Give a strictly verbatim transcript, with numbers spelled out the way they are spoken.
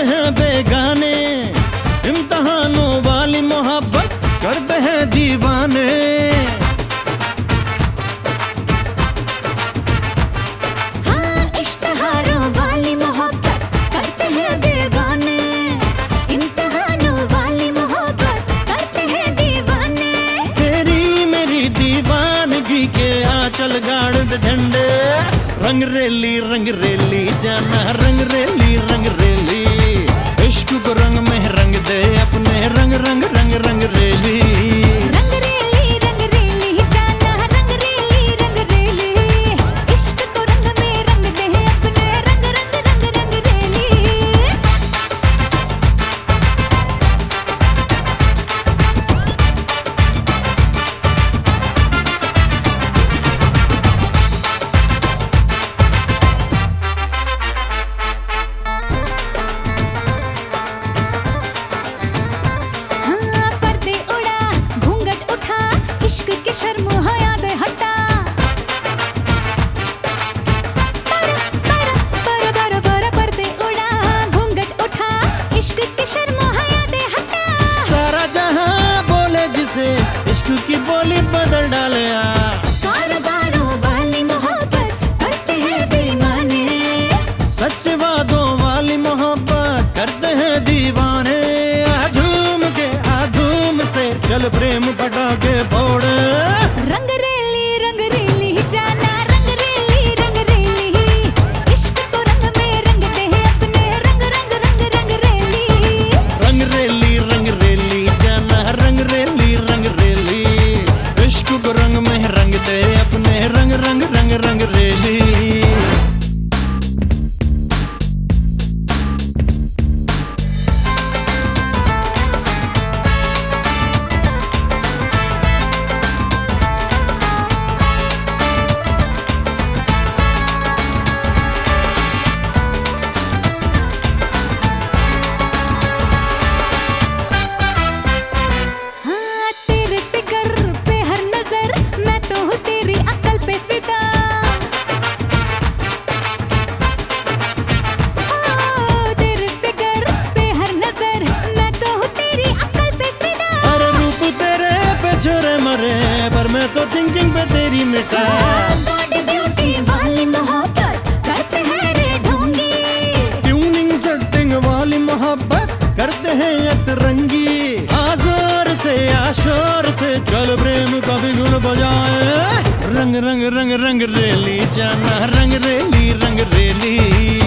हैं बेगाने, इम्तिहानों वाली मोहब्बत करते हैं दीवाने। हाँ, इश्तिहारों वाली मोहब्बत करते हैं बेगाने, इम्तिहानों वाली मोहब्बत करते हैं दीवाने। तेरी मेरी दीवानगी के आंचल गाड़ दे झंडे, रंग रेली रंग रेली जाना रंग रेली रंग रेली, इश्क को रंग में रंग दे अपने रंग रंग रंग रंग रेली। रंग रेली रंग रेली जाना रंग रेली रंग रेली, इश्क को रंग में रंग दे अपने रंग रंग रंग रंग रेली। शर्म हया दे हटा, पर पर पर पर पर्दे उड़ा, घूंघट उठा, इश्क की शर्म हया दे हटा। सारा जहां बोले जिसे इश्क की बोली बदल डाले, कारोबारों वाली मोहब्बत करते हैं बेईमाने, सच्चे वादों वाली मोहब्बत करते हैं दीवाने। आ झूम के आ धूम से चल प्रेम पटाखे फोड़, रंग रेली रंग रेली जाना रंग रेली रंग रेली, इश्क को रंग में रंग दे अपने रंग रंग रंग रंग रेली। रंग रेली रंग रेली जाना रंग रेली रंग रेली, इश्क को रंग में रंग दे अपने रंग रंग रंग रंग रेली। पर मैं तो थिंकिंग पे तेरी मिटा, बॉडी ब्यूटी वाली मोहब्बत करते हैं रे ढोंगी, ट्यूनिंग सेटिंग वाली मोहब्बत करते हैं अतरंगी। आजोर से आशोर से चल प्रेम का बिगुल बजाए, रंग रंग रंग रंग रेली जाना रंग रेली रंग रेली।